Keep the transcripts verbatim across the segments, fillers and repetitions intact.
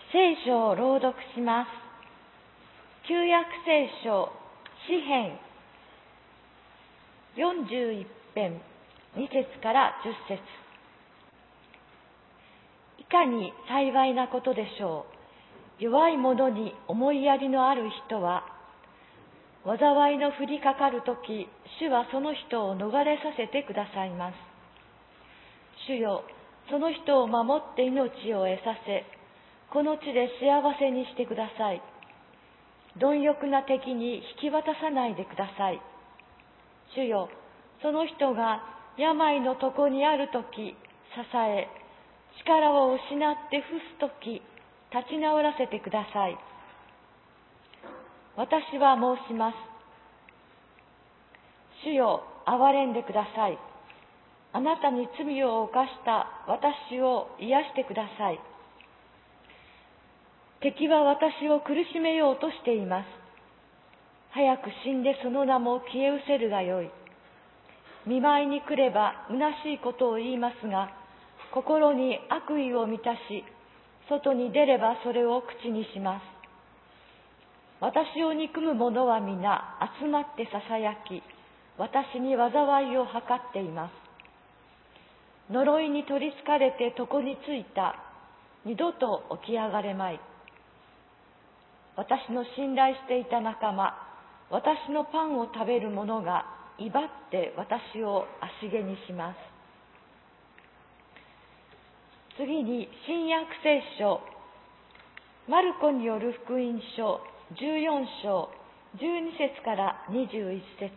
聖書を朗読します。旧約聖書詩編よんじゅういち編に節からじゅっ節。いかに幸いなことでしょう。弱い者に思いやりのある人は、災いの降りかかるとき、主はその人を逃れさせてくださいます。主よ、その人を守って命を得させ、この地で幸せにしてください。貪欲な敵に引き渡さないでください。主よ、その人が病の床にあるとき、支え、力を失って伏すとき、立ち直らせてください。私は申します。主よ、憐れんでください。あなたに罪を犯した私を癒してください。敵は私を苦しめようとしています。早く死んでその名も消え失せるがよい。見舞いに来れば虚しいことを言いますが、心に悪意を満たし、外に出ればそれを口にします。私を憎む者は皆集まってささやき、私に災いを図っています。呪いに取りつかれて床についた。二度と起き上がれまい。私の信頼していた仲間、私のパンを食べる者が威張って私を足げにします。次に新約聖書マルコによる福音書じゅうよん章じゅうに節からにじゅういち節。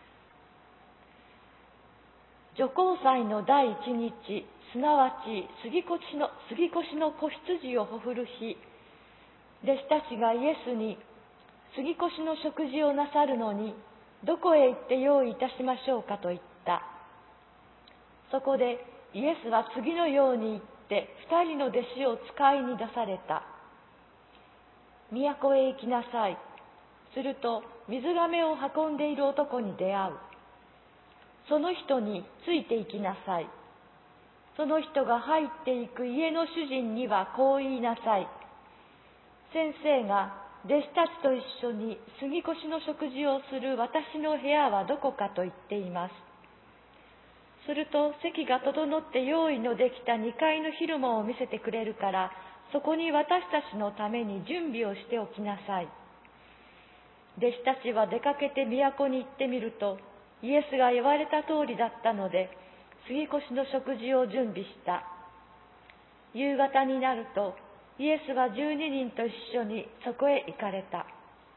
除光祭の第一日、すなわち杉越の杉越の子羊をほふる日、弟子たちがイエスに、杉越の食事をなさるのにどこへ行って用意いたしましょうかと言った。そこでイエスは次のように言って二人の弟子を使いに出された。都へ行きなさい。すると水がめを運んでいる男に出会う。その人について行きなさい。その人が入っていく家の主人にはこう言いなさい。先生が弟子たちと一緒に杉越の食事をする私の部屋はどこかと言っています。すると席が整って用意のできたにかいの広間を見せてくれるから、そこに私たちのために準備をしておきなさい。弟子たちは出かけて都に行ってみると、イエスが言われた通りだったので、杉越の食事を準備した。夕方になると、イエスは十二人と一緒にそこへ行かれた。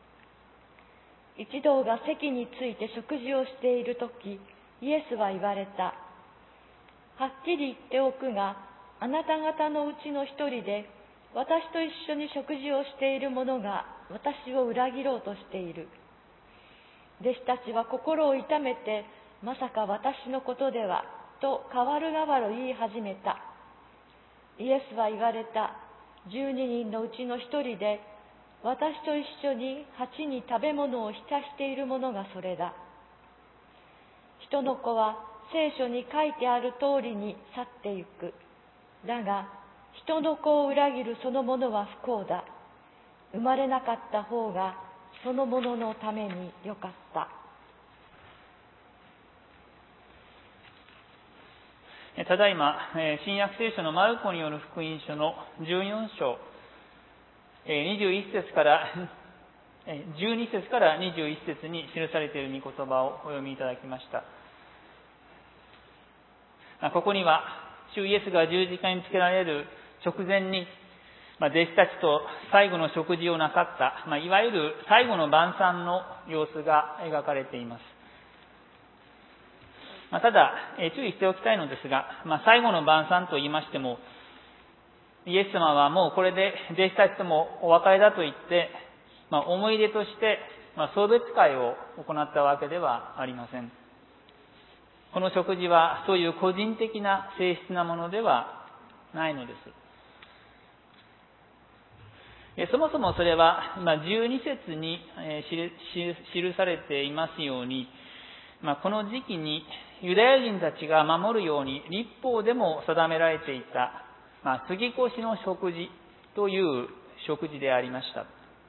一同が席について食事をしているとき、イエスは言われた。はっきり言っておくが、あなた方のうちの一人で、私と一緒に食事をしている者が私を裏切ろうとしている。弟子たちは心を痛めて、まさか私のことでは、と代わる代わる言い始めた。イエスは言われた。十二人のうちの一人で、私と一緒に鉢に食べ物を浸している者がそれだ。人の子は聖書に書いてある通りに去ってゆく。だが、人の子を裏切るその者は不幸だ。生まれなかった方がその者のためによかった。 ただいま、新約聖書のマルコによる福音書のじゅうよん章、にじゅういち節から、じゅうに節からにじゅういち節に記されている御言葉をお読みいただきました。ここには、主イエスが十字架につけられる直前に、弟子たちと最後の食事をなさった、いわゆる最後の晩餐の様子が描かれています。ただ、注意しておきたいのですが、最後の晩餐と言いましても、イエス様はもうこれで弟子たちともお別れだと言って、思い出として送別会を行ったわけではありません。この食事はそういう個人的な性質なものではないのです。そもそもそれはじゅうに節に記されていますように、この時期にユダヤ人たちが守るように律法でも定められていた、杉越の食事という食事でありました。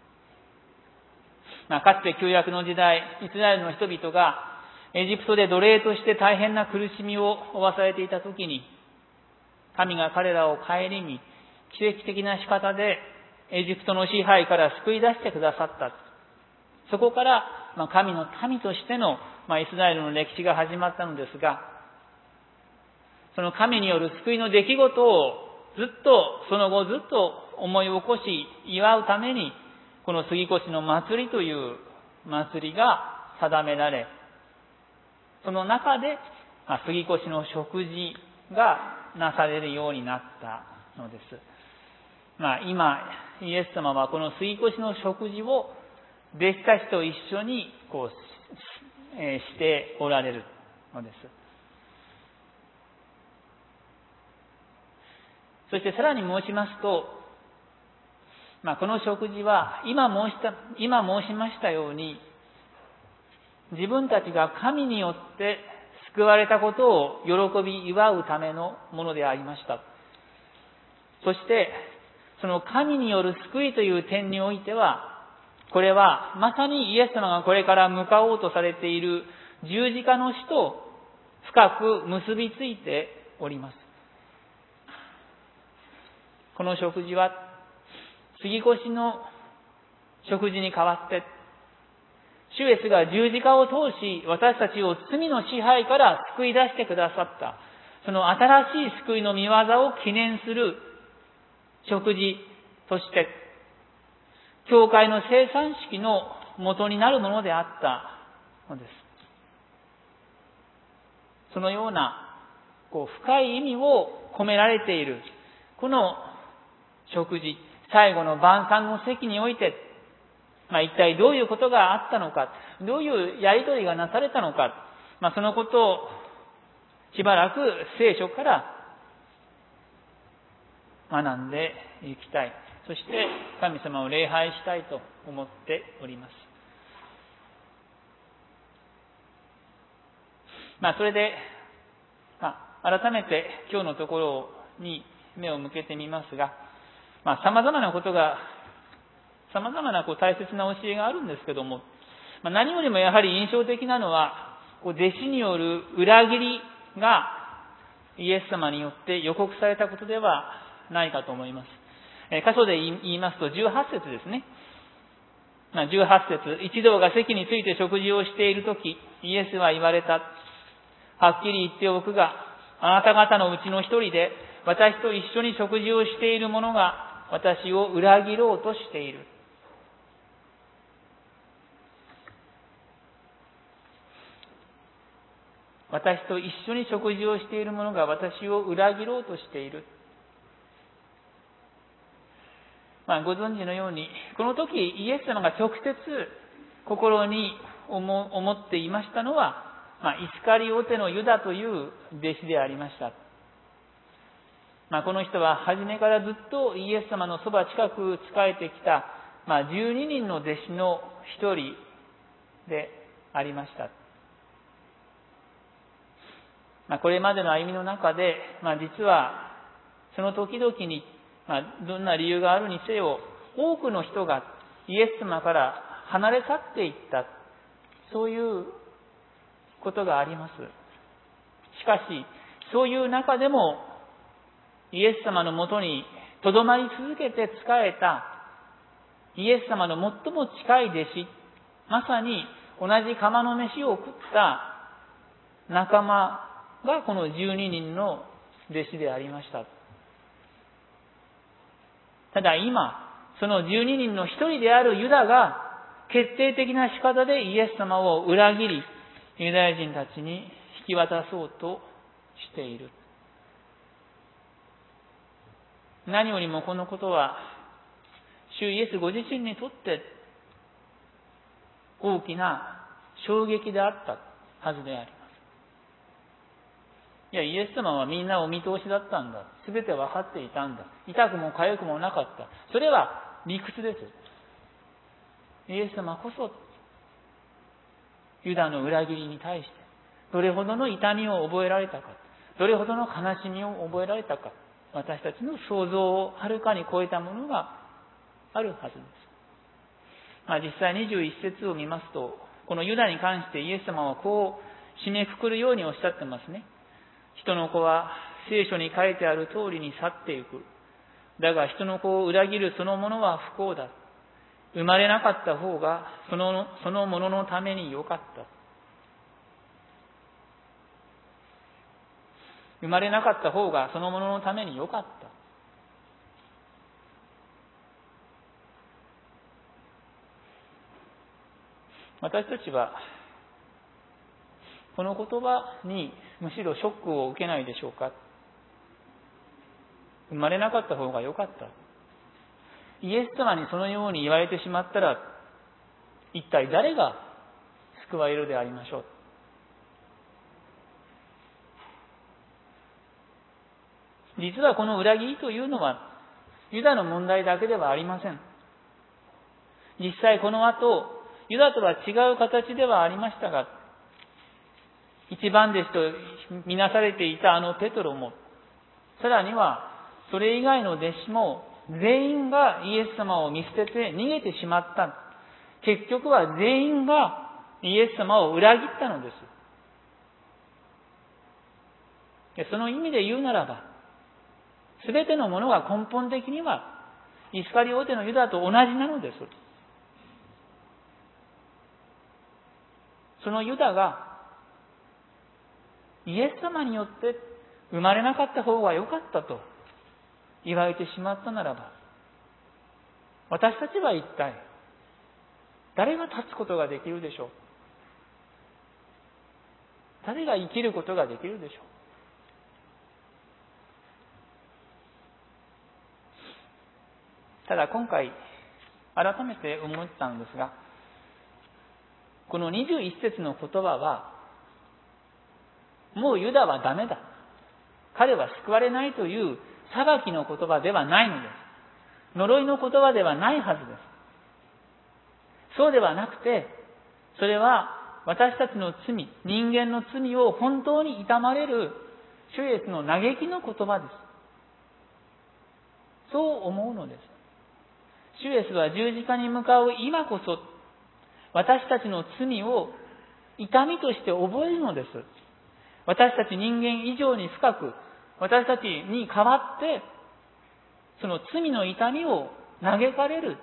まあ、かつて旧約の時代、イスラエルの人々がエジプトで奴隷として大変な苦しみを負わされていたときに、神が彼らを顧み、奇跡的な仕方でエジプトの支配から救い出してくださった。そこから、まあ、神の民としての、まあ、イスラエルの歴史が始まったのですが、その神による救いの出来事をずっと、その後ずっと思い起こし、祝うために、この杉越の祭りという祭りが定められ、その中で、まあ、杉越の食事がなされるようになったのです。まあ、今、イエス様はこの杉越の食事を弟子たちと一緒にこう、えー、しておられるのです。そしてさらに申しますと、まあ、この食事は今申した、今申しましたように、自分たちが神によって救われたことを喜び祝うためのものでありました。そして、その神による救いという点においては、これはまさにイエス様がこれから向かおうとされている十字架の死と深く結びついております。この食事は杉越の食事に代わって、主イエスが十字架を通し私たちを罪の支配から救い出してくださった、その新しい救いの御業を記念する食事として、教会の生産式の元になるものであったのです。そのようなこう深い意味を込められているこの食事、最後の晩餐の席において、まあ、一体どういうことがあったのか、どういうやりとりがなされたのか、まあ、そのことをしばらく聖書から学んでいきたい。そして神様を礼拝したいと思っております。まあ、それで、まあ、改めて今日のところに目を向けてみますが、まあ、様々なことが、様々なこう大切な教えがあるんですけども、まあ、何よりもやはり印象的なのは、こう弟子による裏切りがイエス様によって予告されたことではないかと思います。えー、箇所で言いますとじゅうはち節ですね。まあ、じゅうはち節、一同が席について食事をしているとき、イエスは言われた。はっきり言っておくが、あなた方のうちの一人で私と一緒に食事をしている者が私を裏切ろうとしている。私と一緒に食事をしている者が私を裏切ろうとしている。まあ、ご存知のように、この時イエス様が直接心に思っていましたのは、まあ、イスカリオテのユダという弟子でありました。まあ、この人は初めからずっとイエス様のそば近く仕えてきた、まあ、じゅうににんの弟子の一人でありました。まあ、これまでの歩みの中で、まあ、実はその時々に、まあ、どんな理由があるにせよ、多くの人がイエス様から離れ去っていった、そういうことがあります。しかし、そういう中でもイエス様のもとにとどまり続けて仕えたイエス様の最も近い弟子、まさに同じ釜の飯を食った仲間がこのじゅうににんの弟子でありました。ただ今、そのじゅうににんの一人であるユダが決定的な仕方でイエス様を裏切り、ユダヤ人たちに引き渡そうとしている。何よりもこのことは、主イエスご自身にとって大きな衝撃であったはずであります。いや、イエス様はみんなお見通しだったんだ。すべて分かっていたんだ。痛くも痒くもなかった。それは理屈です。イエス様こそ、ユダの裏切りに対して、どれほどの痛みを覚えられたか、どれほどの悲しみを覚えられたか、 私たちの想像をはるかに超えたものがあるはずです。まあ、実際にじゅういち節を見ますと、このユダに関してイエス様はこう締めくくるようにおっしゃってますね。人の子は聖書に書いてある通りに去っていく。だが人の子を裏切るそのものは不幸だ。生まれなかった方がその、そのもののために良かった。生まれなかった方がそのもののために良かった。私たちはこの言葉にむしろショックを受けないでしょうか。生まれなかった方が良かった。イエス様にそのように言われてしまったら、一体誰が救われるでありましょう。実はこの裏切りというのはユダの問題だけではありません。実際この後、ユダとは違う形ではありましたが、一番弟子とみなされていたあのペトロも、さらにはそれ以外の弟子も全員がイエス様を見捨てて逃げてしまった。結局は全員がイエス様を裏切ったのです。その意味で言うならば、すべてのものが根本的にはイスカリオテのユダと同じなのです。そのユダがイエス様によって生まれなかった方が良かったと言われてしまったならば、私たちは一体誰が立つことができるでしょう。誰が生きることができるでしょう。ただ今回改めて思ったんですが、このにじゅういち節の言葉は、もうユダはダメだ、彼は救われないという裁きの言葉ではないのです。呪いの言葉ではないはずです。そうではなくて、それは私たちの罪、人間の罪を本当に悼まれる主イエスの嘆きの言葉です。そう思うのです。主イエスは十字架に向かう今こそ、私たちの罪を痛みとして覚えるのです。私たち人間以上に深く、私たちに代わって、その罪の痛みを嘆かれる。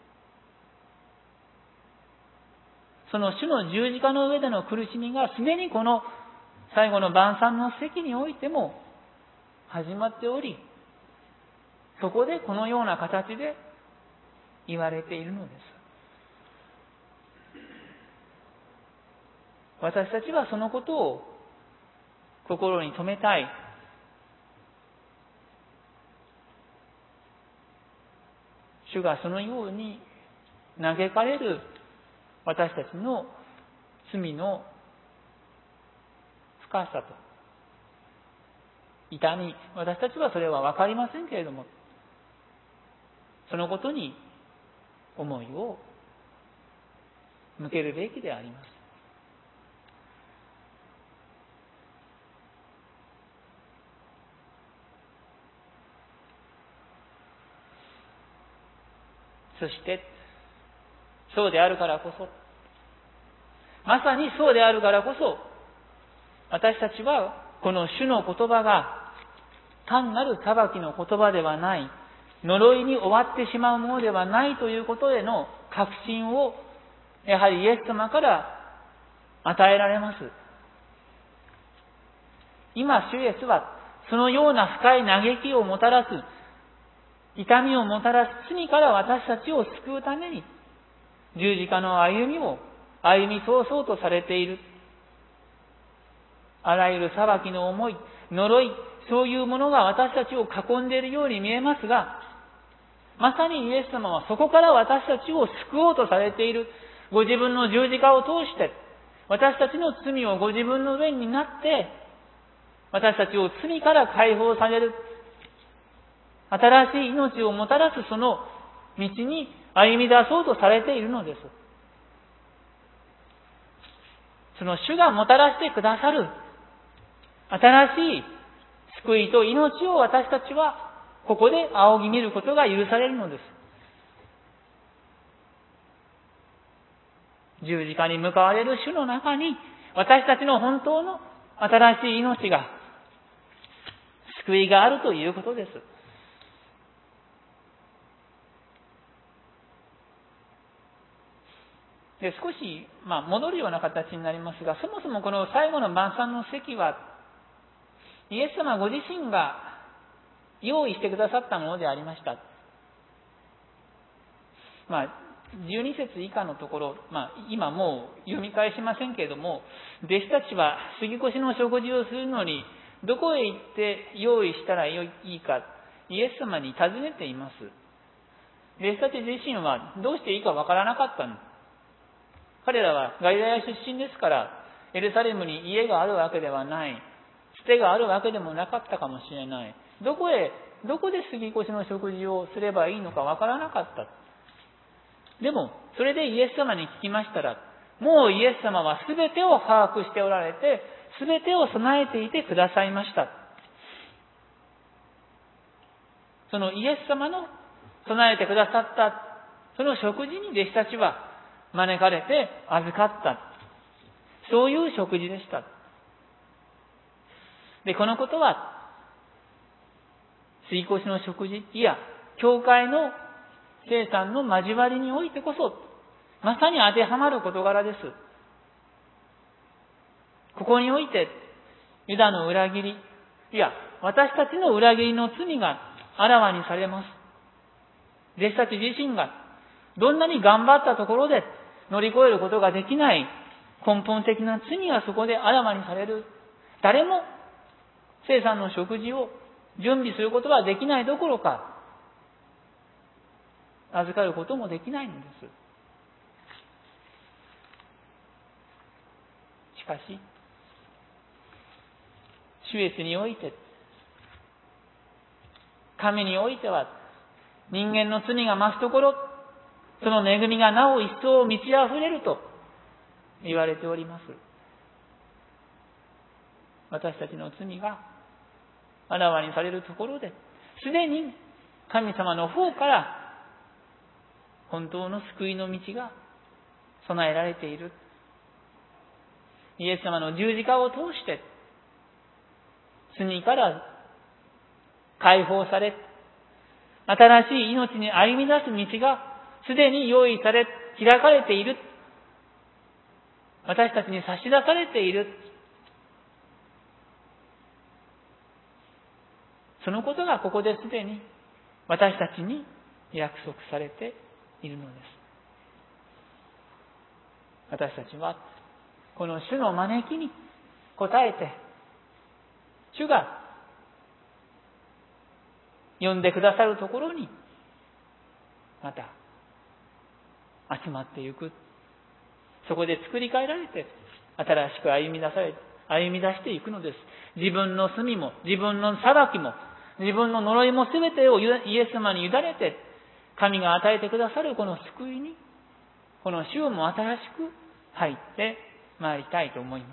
その主の十字架の上での苦しみがすでにこの最後の晩餐の席においても始まっており、そこでこのような形で言われているのです。私たちはそのことを心に留めたい。主がそのように嘆かれる私たちの罪の深さと痛み、私たちはそれは分かりませんけれども、そのことに思いを向けるべきであります。そしてそうであるからこそ、まさにそうであるからこそ、私たちはこの主の言葉が単なる裁きの言葉ではない、呪いに終わってしまうものではないということへの確信をやはりイエス様から与えられます。今主イエスはそのような深い嘆きをもたらす、痛みをもたらす罪から私たちを救うために十字架の歩みを歩み通そうとされている。あらゆる裁きの思い、呪い、そういうものが私たちを囲んでいるように見えますが、まさにイエス様はそこから私たちを救おうとされている。ご自分の十字架を通して私たちの罪をご自分の上になって私たちを罪から解放される、新しい命をもたらすその道に歩み出そうとされているのです。その主がもたらしてくださる新しい救いと命を私たちはここで仰ぎ見ることが許されるのです。十字架に向かわれる主の中に私たちの本当の新しい命が、救いがあるということです。で、少し、まあ、戻るような形になりますが、そもそもこの最後の晩餐の席は、イエス様ご自身が用意してくださったものでありました。まあ、じゅうに節以下のところ、まあ、今もう読み返しませんけれども、弟子たちは杉越の食事をするのに、どこへ行って用意したらいいか、イエス様に尋ねています。弟子たち自身はどうしていいかわからなかったの。彼らはガリラヤ出身ですから、エルサレムに家があるわけではない、つてがあるわけでもなかったかもしれない。どこへ、どこで杉越の食事をすればいいのかわからなかった。でも、それでイエス様に聞きましたら、もうイエス様はすべてを把握しておられて、すべてを備えていてくださいました。そのイエス様の備えてくださった、その食事に弟子たちは招かれて預かった。そういう食事でした。で、このことは、杉越の食事、いや、教会の生産の交わりにおいてこそ、まさに当てはまる事柄です。ここにおいて、ユダの裏切り、いや、私たちの裏切りの罪があらわにされます。弟子たち自身が、どんなに頑張ったところで乗り越えることができない根本的な罪がそこであらわにされる。誰も、生産の食事を準備することはできないどころか、預かることもできないのです。しかし、主イエスにおいて、神においては、人間の罪が増すところ、その恵みがなお一層満ち溢れると言われております。私たちの罪があらわにされるところで、すでに神様の方から本当の救いの道が備えられている。イエス様の十字架を通して、罪から解放され、新しい命に歩み出す道がすでに用意され、開かれている。私たちに差し出されている。そのことがここですでに私たちに約束されているのです。私たちはこの主の招きに応えて、主が呼んでくださるところにまた集まっていく。そこで作り変えられて新しく歩み出され歩み出していくのです。自分の罪も自分の裁きも自分の呪いも全てをイエス様に委ねて、神が与えてくださるこの救いに、この主も新しく入ってまいりたいと思います。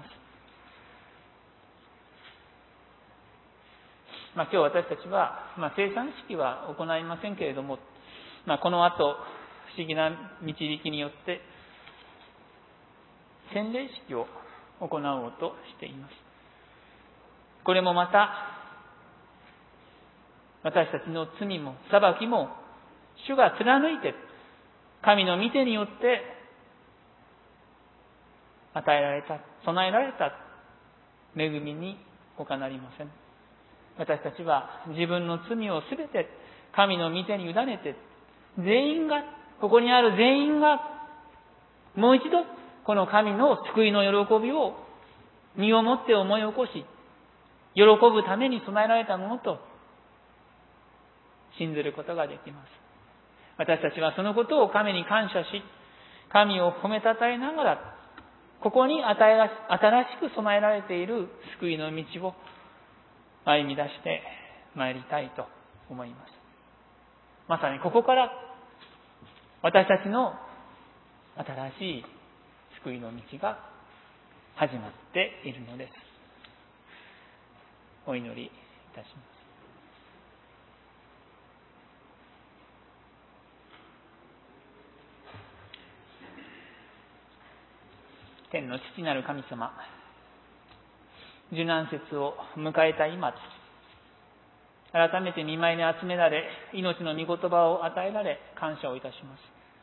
まあ、今日私たちは、まあ、生産式は行いませんけれども、まあ、この後不思議な導きによって洗礼式を行おうとしています。これもまた私たちの罪も裁きも主が貫いて神の御手によって与えられた、備えられた恵みに他なりません。私たちは自分の罪をすべて神の御手に委ねて、全員が、ここにある全員がもう一度この神の救いの喜びを身をもって思い起こし、喜ぶために備えられたものと信ずることができます。私たちはそのことを神に感謝し、神を褒めたたえながら、ここに与えら新しく備えられている救いの道を歩み出してまいりたいと思います。まさにここから私たちの新しい救いの道が始まっているのです。お祈りいたします。天の父なる神様、受難節を迎えた今、改めて御前に集められ、命の御言葉を与えられ、感謝をいたします。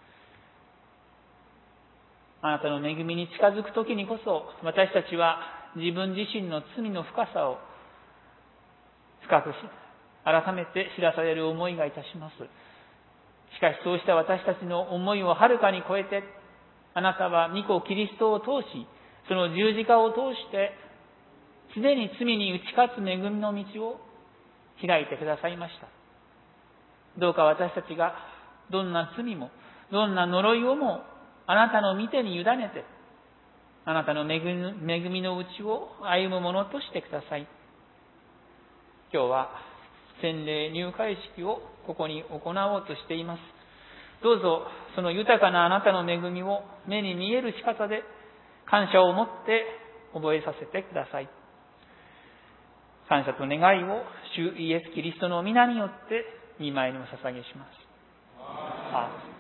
あなたの恵みに近づくときにこそ、私たちは自分自身の罪の深さを深くし、改めて知らされる思いがいたします。しかしそうした私たちの思いをはるかに超えて、あなたは御子キリストを通し、その十字架を通して、すでに罪に打ち勝つ恵みの道を開いてくださいました。どうか私たちがどんな罪も、どんな呪いをもあなたの御手に委ねて、あなたの恵みのうちを歩むものとしてください。今日は洗礼入会式をここに行おうとしています。どうぞその豊かなあなたの恵みを目に見える仕方で感謝を持って覚えさせてください。感謝と願いを主イエス・キリストの皆によって御前にお捧げします。アーメン。